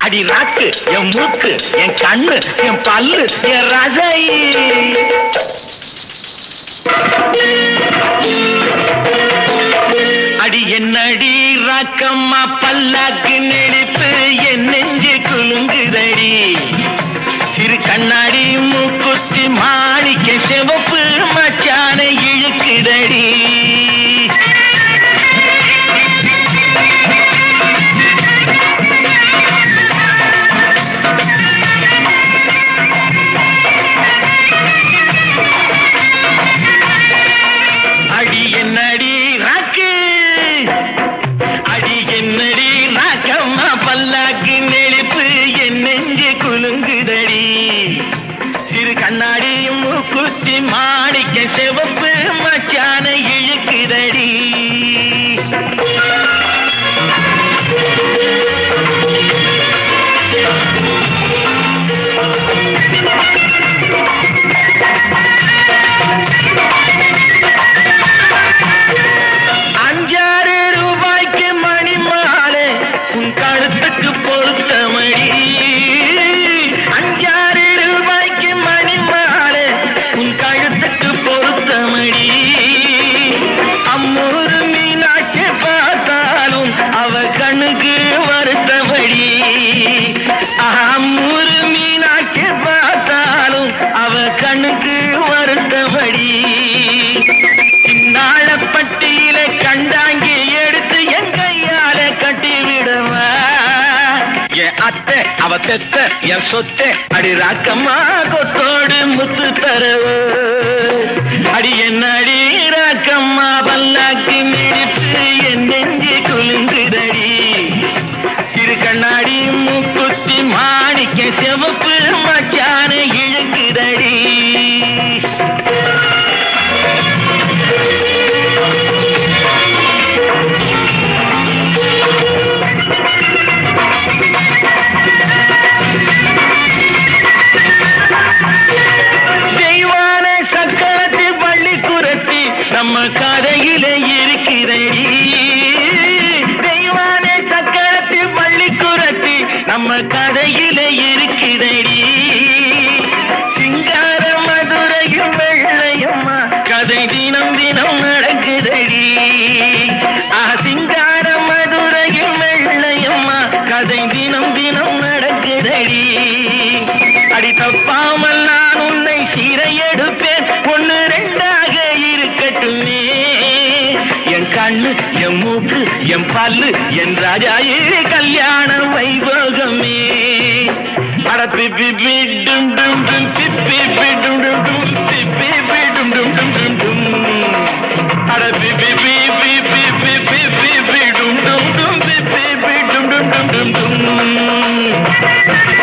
அடி ராக்கு என் மூக்கு என் கண்ணு என் பல்லு என் ரசை. அடி என்னடி ராக்கம்மா பல்லாக்கு நெடிப்பு என் நெஞ்சு குலுங்குதடி. சிறு கண்ணாடி மூக்குத்தி மாணிக்க சிவப்பு மச்சான இழுக்குதடி. அடி என்னடி ராக்கு அடி என்னடி ராக்கம்மா பல்லாக்கு நெளிப்பு என் நெஞ்சு குலுங்குதடி. சிறு கண்ணாடி மூக்குத்தி மாணிக்க சிவப்பு மச்சான இழுக்குதடி. ₹5 மணி மாலை உன் கழுத்துக்கு பொருத்தமடி. ₹5 மணி மாலை உன் கழுத்துக்கு பொருத்தமடி. அம்மூரு மீனாட்சி பார்த்தாலும் அவ கண்ணுக்கு வருத்தமடி. அம்மூரு மீனாட்சி பார்த்தாலும் அவ கண்ணுக்கு வருத்தமடி. நாளப்பட்டியில கண்டாங்கி எடுத்து என் கையால கட்டி விடுவா. என் அத்தை அவ தெத்த என் சொத்தை அடி ராக்கம்மா கொத்தோடு முத்து தரவ. அடி என்ன அடி ராக்கம்மா பல்லாக்கு நெடிப்பு என் நெஞ்சு குலுங்குதடி. சிறு கண்ணாடி மூக்குத்தி மாணிக்க சிவப்பு மச்சான இழுக்குதடி. நம்ம கதையில இருக்கிறடி. தெய்வானே சக்கரத்தி பள்ளி குரத்தி நம்ம கதையில இருக்கிறடி. சிங்கார மதுரையும் வெள்ளையம்மா கதை தினம் தினம் நடக்குதடி. சிங்கார மதுரையும் வெள்ளையம்மா கதை தினம் தினம் நடக்குதடி. அடி தப்பாமல் நான் உன்னை சீரை எடுப்பேன். 1 2ஆக இருக்கட்டுமே. என் கண்ணு என் மூக்கு என் பல்லு என் ராஜாயே கல்யாண வைபோகமே. அட பிப்பி டும் டும் டும் பிப்பி டும் டும் டும் பிப்பி டும் டும் டும் டும் டும். அட பிப்பி பிப்பி பிப்பி பிப்பி டும் டும் டும் பிப்பி டும் டும் டும் டும் டும்.